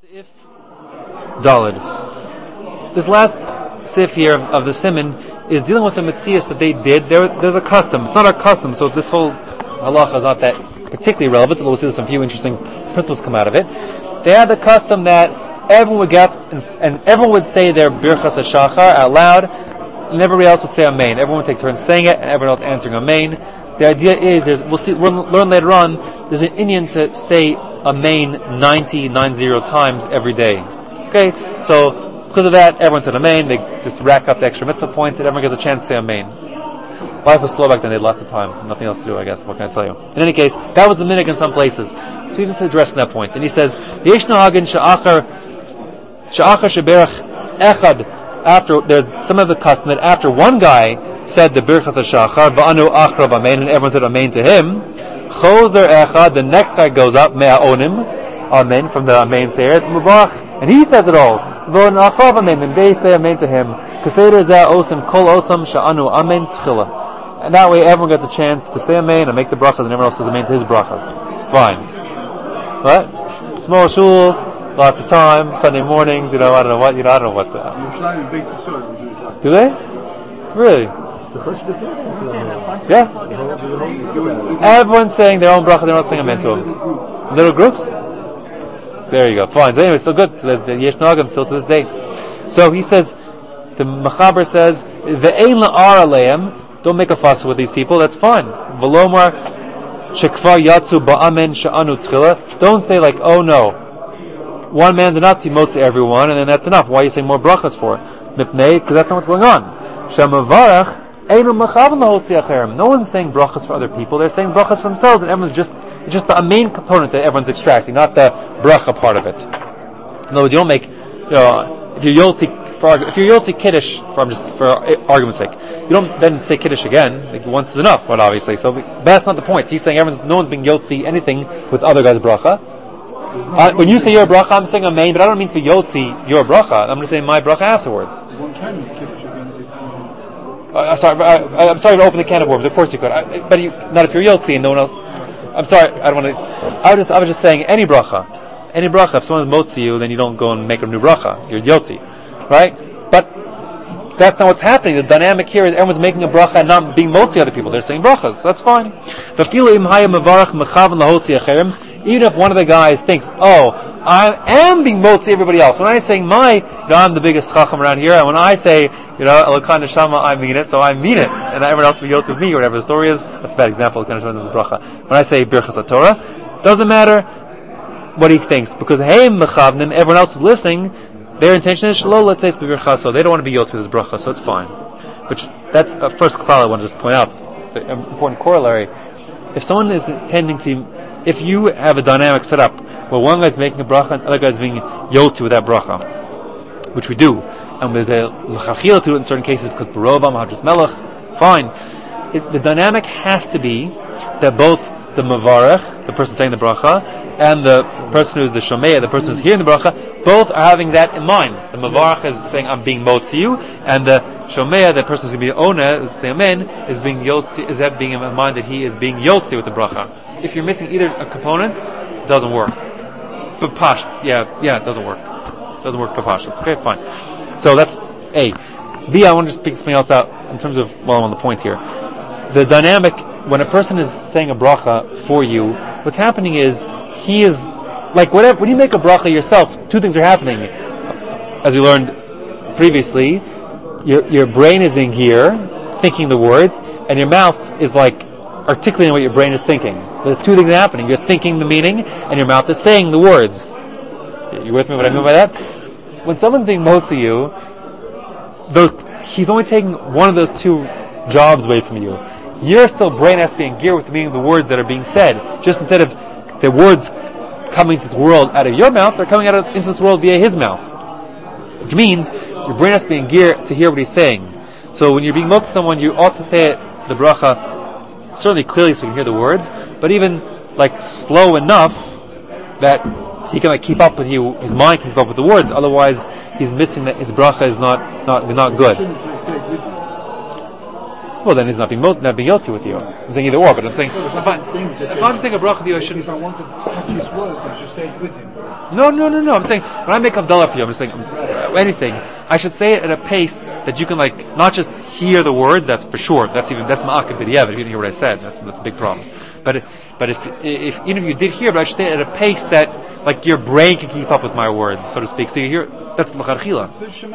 If Dalid. This last sif here of the Siman is dealing with the Metzias that they did. There's a custom. It's not our custom, so this whole halacha is not that particularly relevant, although we'll see some few interesting principles come out of it. They had the custom that everyone would get, and everyone would say their Birchas HaShachar out loud, and everybody else would say Amen. Everyone would take turns saying it, and everyone else answering Amen. The idea is, we'll learn later on, there's an Indian to say Amen 90 times every day. Okay? So, because of that, everyone said Amen. They just rack up the extra mitzvah points, and everyone gets a chance to say Amen. Life was slow back then, they had lots of time. Nothing else to do, I guess. What can I tell you? In any case, that was the minhag in some places. So he's just addressing that point. And he says, Yesh nahagin she'achar sheberach echad. After, there's some of the custom that after one guy said the Birchas HaShachar, va'anu achrav Amen, and everyone said Amen to him, chozer echad, the next guy goes up, me'a'onim, Amen, from the Amen sayer, it's Mubach, and he says it all, va'anu achrav Amen, and they say Amen to him, kaseder zeh osam, kol osam, sha'anu Amen tchila. And that way everyone gets a chance to say Amen and make the brachas, and everyone else says Amen to his brachas. Fine. What? Small shuls, lots of time, Sunday mornings, I don't know what. Do they? Really? Yeah. Everyone's saying their own bracha, they're not saying Amen to them. Little groups? There you go. Fine. So anyway, still good. So there's the Yesh Nagam still to this day. So he says, the Mechaber says, Ve'ein la'ar aleim, don't make a fuss with these people, that's fine. V'lomar, shekvar yatsu ba'amen sha'anu tchila, don't say like, oh no, one man's enough to motzi everyone, and then that's enough. Why are you saying more brachas for? Mipnei, because that's not what's going on. Shemavarach einu mechavan lahotzi acherim. No one's saying brachas for other people. They're saying brachas for themselves, and everyone's it's just the main component that everyone's extracting, not the bracha part of it. In other words, you don't make, if you're yolti kiddush for argument's sake, you don't then say kiddush again. Like once is enough, but obviously. So, but that's not the point. He's saying no one's being yolti anything with other guys' bracha. When you say your bracha, I'm saying Amen, but I don't mean for Yotzi, your bracha. I'm going to say my bracha afterwards. I'm sorry to open the can of worms. Of course you could. But not if you're Yotzi and no one else. I'm sorry, I don't want to. I was just saying any bracha. Any bracha. If someone motzi you, then you don't go and make a new bracha. You're Yotzi. Right? But that's not what's happening. The dynamic here is everyone's making a bracha and not being motzi other people. They're saying brachas. So that's fine. Even if one of the guys thinks, oh, I am being motzi everybody else. When I say I'm the biggest chacham around here, and when I say, Elokan Neshama, I mean it, so I mean it, and everyone else will be yotzi with me, or whatever the story is. That's a bad example, Elokan Neshama is the bracha. When I say Birchas HaTorah, doesn't matter what he thinks, because hey, mechavnim, everyone else is listening, their intention is shalom, let's say it's Birchas, so they don't want to be yotzi with his bracha, so it's fine. Which, that's a first klal I want to just point out, the important corollary. If someone is intending to if you have a dynamic set up where one guy's making a bracha and the other guy's being yotzi with that bracha, which we do, and there's a l'chachila to it in certain cases because barovam, hadras melech, fine. The dynamic has to be that both the mavarech, the person saying the bracha, and the person who's the shomeya, the person who's hearing the bracha, both are having that in mind. The mavarech is saying, I'm being motzi you, and the shomeya, the person who's going to be ona, saying amen, is being yotzi, is that being in mind that he is being yotzi with the bracha. If you're missing either a component, it doesn't work. But it doesn't work. It doesn't work papashas. Okay, fine. So that's A. B, I want to just pick something else out in terms of, I'm on the point here. The dynamic, when a person is saying a bracha for you, what's happening is, he is, like whatever, when you make a bracha yourself, two things are happening. As we learned previously, your brain is in here, thinking the words, and your mouth is like, articulating what your brain is thinking. There's two things happening. You're thinking the meaning, and your mouth is saying the words. You with me what I mean by that? When someone's being motzi you, he's only taking one of those two jobs away from you. Your still brain has to be in gear with the meaning of the words that are being said. Just instead of the words coming to this world out of your mouth, they're coming into this world via his mouth. Which means your brain has to be in gear to hear what he's saying. So when you're being motzi someone, you ought to say the bracha certainly clearly so you can hear the words, but even slow enough that he can keep up with you, his mind can keep up with the words, otherwise he's missing that his bracha is not good. Well, then he's not being guilty with you. I'm saying either or, but I'm saying if I'm saying a bracha with you, I shouldn't. If I want to copy his words, I should say it with him. No. I'm saying when I make Havdalah for you, I'm just saying anything. I should say it at a pace that you can not just hear the word. That's for sure. That's ma'akev b'diavad. If you didn't hear what I said, that's big problems. But if even if you did hear, but I should say it at a pace that your brain can keep up with my words, so to speak. So you hear that's l'chadchila.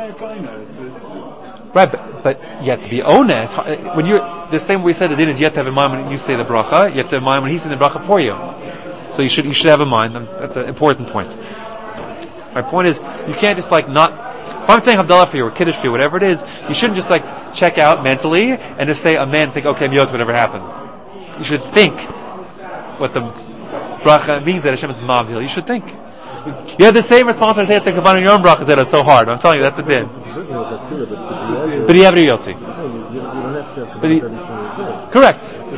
Right, but you have to be honest. When you're the same way we said the din is you have to have in mind when you say the bracha. You have to have in mind when he's saying the bracha for you. So you should have in mind. That's an important point. My point is you can't just not. If I'm saying Havdalah for you or Kiddush for you, whatever it is, you shouldn't just check out mentally and just say amen. Think okay, I'm yotz, whatever happens. You should think what the bracha means that Hashem is mamzil. You should think. You have the same response I say at the Kavanah in your own bracha. That it's so hard. I'm telling you, that's the din. But you have it yotzi. Correct.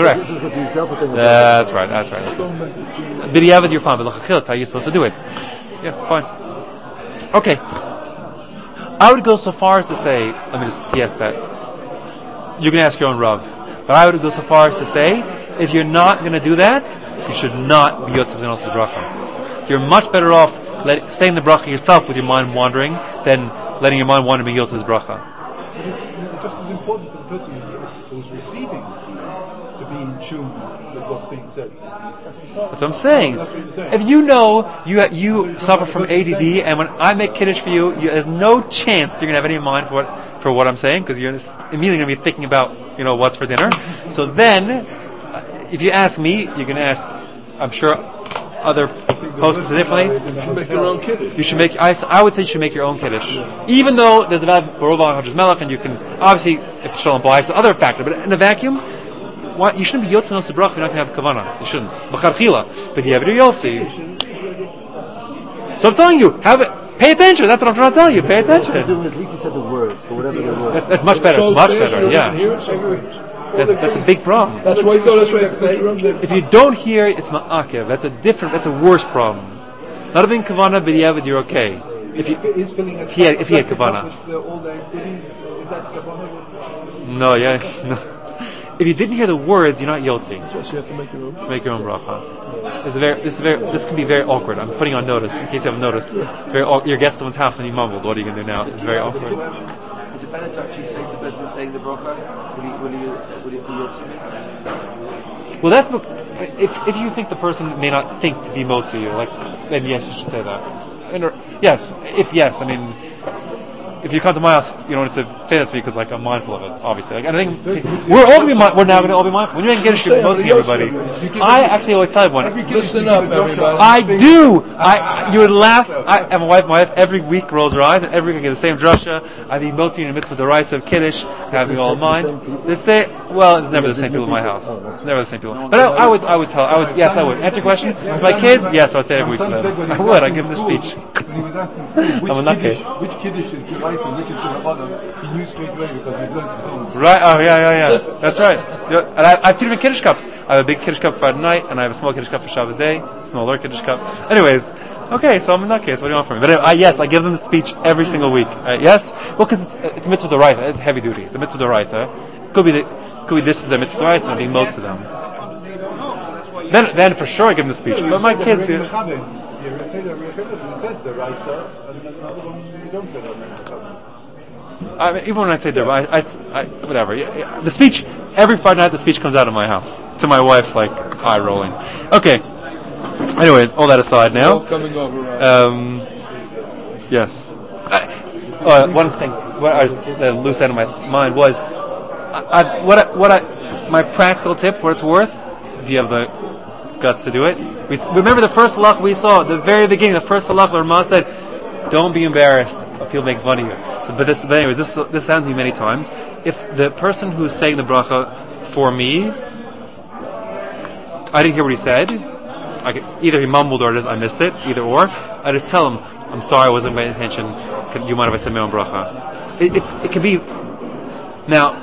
That's right. But you have it, you're fine. But that's how you're supposed to do it. Yeah, fine. Okay. I would go so far as to say, let me just PS that. You can ask your own Rav. But I would go so far as to say, if you're not going to do that, you should not be yotz something else's bracha. You're much better off staying the bracha yourself with your mind wandering than letting your mind wander and be yotz his bracha. It's just as important for the person who's receiving to be in tune with what's being said. That's what I'm saying. If you know you suffer from ADD, and when I make Kiddush for you, there's no chance you're going to have any mind for what I'm saying, because you're immediately going to be thinking about what's for dinner. So then, if you ask me, you're going to ask, I'm sure other posts differently. You should make your own Kiddush. You should make. I would say you should make your own Kiddush, even though there's a bad Barova and Hajjaz Melech, and you can obviously, if it's Shalom B'Lai, it's another factor. But in a vacuum, you shouldn't be yotz from bracha. You're not going to have kavanah. You shouldn't. B'charchila. But you have it yotzi. So I'm telling you, have it. Pay attention. That's what I'm trying to tell you. Pay attention. At least you said the words, or whatever the words. That's much better. Much better. Yeah. That's a big problem. That's why If you don't hear, it's ma'akev. That's a worse problem. Not having kavanah, but yeah, you're okay. If he had kavanah. Is that kavanah? No. If you didn't hear the words, you're not yotzi. So you have to make your own. Make your own bracha. This can be very awkward. I'm putting on notice in case you haven't noticed. It's very your guest someone's house and you mumbled. What are you going to do now? It's very awkward. Is it better to actually say to the person who's saying the bracha? Will you Well, that's if you think the person may not think to be motzi you, then yes, you should say that. Yes, I mean, if you come to my house, you don't need to say that to me because I'm mindful of it. Obviously, I think we're now going to all be mindful. When you make Kiddush, you're motzi everybody. I actually always tell everyone. Listen up, everybody. I do. You would laugh. And my wife every week rolls her eyes, and every week I get the same drasha. I be motzi in the midst of the rice of Kiddush, having all in mind. It's never the same people in my house. It's never the same people. But I would yes, I would. Answer your question. To my kids, yes, I would say every week to them. I would. I give them the speech. When he was asked in school, which Kiddush is the rice and which is the Rabbanon, he knew straight away because he'd learned at home. Right, yeah. That's right. And I have two different Kiddush cups. I have a big Kiddush cup for Friday night, and I have a small Kiddush cup for Shabbos day, smaller Kiddush cup. Anyways, okay, so I'm in that case. What do you want from me? But yes, I give them the speech every single week. Yes? Well, because it's a mitzvah d'oraisa. It's heavy duty. The mitzvah d'oraisa. Could be this is the mitzvah d'oraisa and being mot to them. Then for sure I give them the speech. But my kids... You say it says the Raisa, and another one you don't say that. I mean, even when I say the whatever. The speech, every Friday night the speech comes out of my house. To my wife's eye rolling. Okay. Anyways, all that aside now. Coming over. Yes. One thing, the loose end of my mind was, my practical tip, for what it's worth, if you have the guts to do it. Remember the first halach we saw at the very beginning. The first halach, the Ramah said, "Don't be embarrassed if people make fun of you." But anyways, this sounds to me many times. If the person who's saying the bracha for me, I didn't hear what he said. Either he mumbled or I missed it. Either or, I just tell him, "I'm sorry, I wasn't paying attention. Do you mind if I say my own bracha?" It can be now.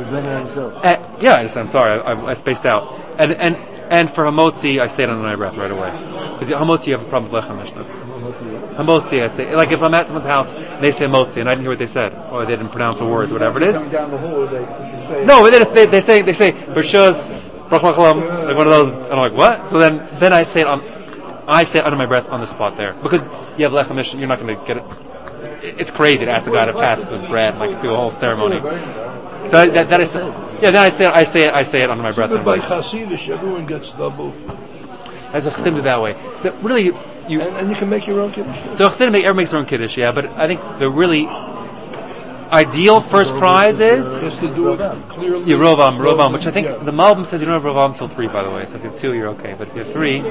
I'm sorry. I spaced out. And for hamotzi, I say it under my breath right away. Because hamotzi, you have a problem with lechem mishnah. Hamotzi, I say. Like if I'm at someone's house and they say motzi and I didn't hear what they said, or they didn't pronounce the words, whatever it is. Coming down the hall, they say. No, they say Bershus, Brachmachalam, like one of those, and I'm like, what? So then I say it under my breath on the spot there. Because you have Lechem Mission, you're not going to get it. It's crazy to ask the guy to pass the bread and like do a whole ceremony. So that I say, yeah, then I say it under my breath. But by Hasidish, everyone gets double. As a Chassidim do that way. But really, And you can make your own kiddush. So Chassidim everyone makes their own kiddush, yeah. But I think the really ideal first prize is Has to do with clearly. Rovam, which I think the Malbim says you don't have Rovam until 3, by the way. So if you have 2, you're okay. But if you have 3,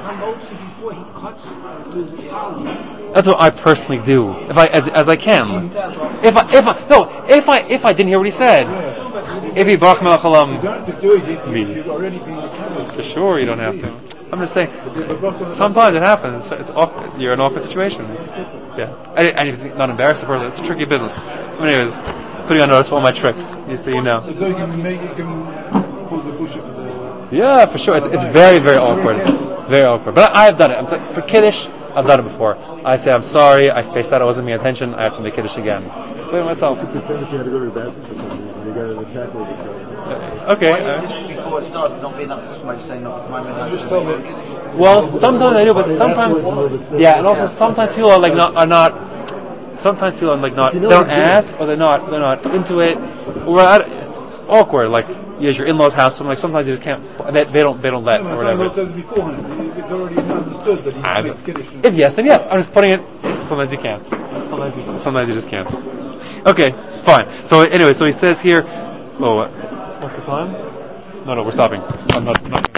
that's what I personally do. If I as I can. If I didn't hear what he said. If he Baruch Melchalam, You don't have to do it if you've already been recovered. for sure you don't have to. I'm just saying, sometimes it happens. It's awkward. You're in awkward situations. Yeah, and you're not embarrassed the person. It's a tricky business. Anyways, putting on notice for all my tricks. So you know. So you can pull the bush up the. Yeah, for sure. It's very, very awkward. Very awkward. But I've done it. For Kiddush, I've done it before. I say, I'm sorry, I spaced out, I wasn't paying attention, I have to make Kiddush again. Do it myself. Pretend that you had to go to the bathroom for some reason. You got to ejaculate yourself. Okay. Before it starts, not being up to somebody saying not to my man. Just tell me. Well, sometimes I do, but sometimes, yeah, and also sometimes people are like not. Sometimes people are like not. They don't ask, or they're not into it, or it's awkward. Like you're at your in-laws' house, so like sometimes you just can't. They don't let or whatever. Someone says it beforehand. It's already understood that he makes kiddush. If yes, then yes. I'm just putting it. Sometimes you can't. Sometimes you just can't. Okay, fine. So anyway, so he says here. Oh, what's the time? No, we're stopping. I'm not